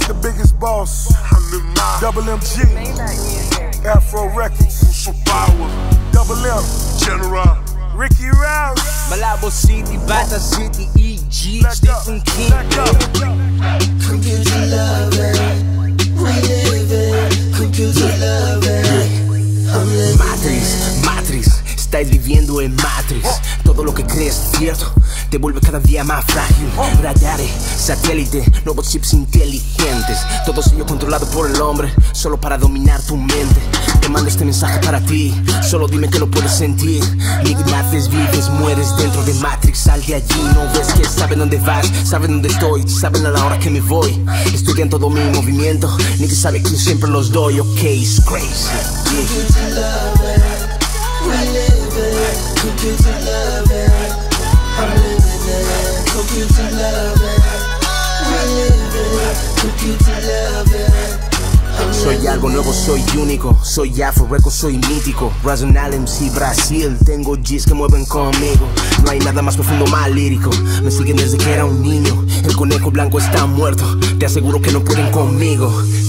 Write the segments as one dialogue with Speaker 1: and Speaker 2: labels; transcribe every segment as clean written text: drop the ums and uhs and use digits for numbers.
Speaker 1: the biggest boss. Double MG, Afro Records, Double M,
Speaker 2: General,
Speaker 1: Ricky Rouse,
Speaker 3: Malabo City, Bata City, EG, Stephen King.
Speaker 4: Computer loving, we living, computer loving.
Speaker 3: Matrix, estáis viviendo en Matrix. Todo lo que crees cierto te vuelve cada día más frágil. Radares, satélite, nuevos chips inteligentes. Todo ello controlado por el hombre, solo para dominar tu mente. Te mando este mensaje para ti, solo dime que lo puedes sentir. Ni naces, vives, mueres dentro de Matrix. Sal de allí, no ves que saben dónde vas, saben dónde estoy, saben a la hora que me voy. Estudian todo mi movimiento, ni que sabe que yo siempre los doy. Ok, it's crazy.
Speaker 4: Computer loving, we living, computer loving. I'm living it, computer loving, we living, computer loving.
Speaker 3: Soy algo nuevo, soy único, soy Afro Records, soy mítico. Razonal MC Brasil, tengo G's que mueven conmigo. No hay nada más profundo, más lírico. Me siguen desde que era un niño. El conejo blanco está muerto, te aseguro que no pueden conmigo.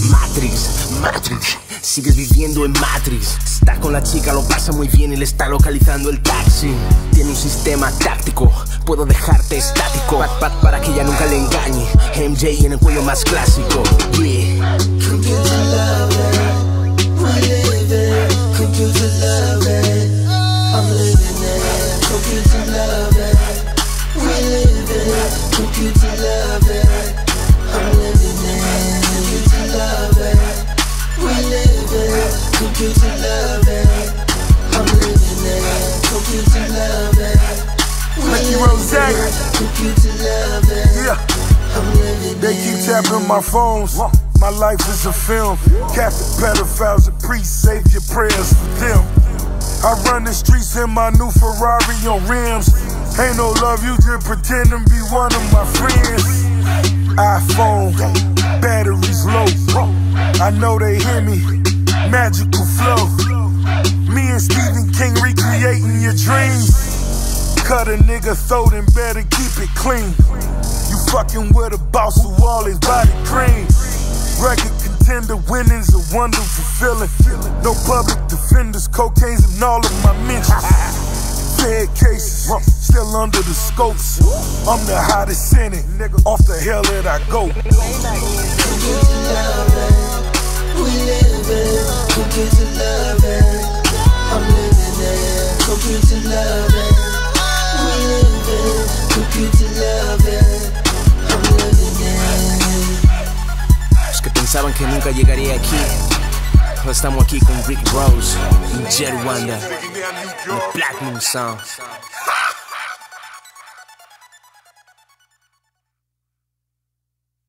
Speaker 3: Matrix, sigues viviendo en Matrix. Está con la chica, lo pasa muy bien y le está localizando el taxi. Tiene un sistema táctico, puedo dejarte estático. Para que ella nunca le engañe. MJ en el cuello más clásico. Yeah.
Speaker 4: Computer loving, we living, computer loving. I'm living it, computer loving, we living, computer loving. I'm living it, computer loving, we living, computer loving. I'm living it, computer loving, we
Speaker 1: Ricky
Speaker 4: living,
Speaker 1: Rose,
Speaker 4: computer loving.
Speaker 1: yeah.
Speaker 4: I'm living
Speaker 1: They keep tapping my phones. My life is a film. Catholic pedophiles and priests, save your prayers for them. I run the streets in my new Ferrari on rims. Ain't no love, you just pretend to be one of my friends. iPhone, batteries low. I know they hear me. Magical flow. Me and Stephen King recreating your dreams. Cut a nigga throat and better keep it clean. You fucking with a boss who all his body cream. Record contender, winning's a wonderful feeling. No public defenders, cocaine's in all of my mentions. Fed cases, still under the scopes. I'm the hottest in it, off the hell that I go.
Speaker 4: computer loving, we living, computer loving. I'm living it, computer loving, we living, computer loving. I'm living it.
Speaker 3: Los que pensaban que nunca llegaría aquí, ahora estamos aquí con Rick Rose y Jerry Wanda, el Platinum Sound.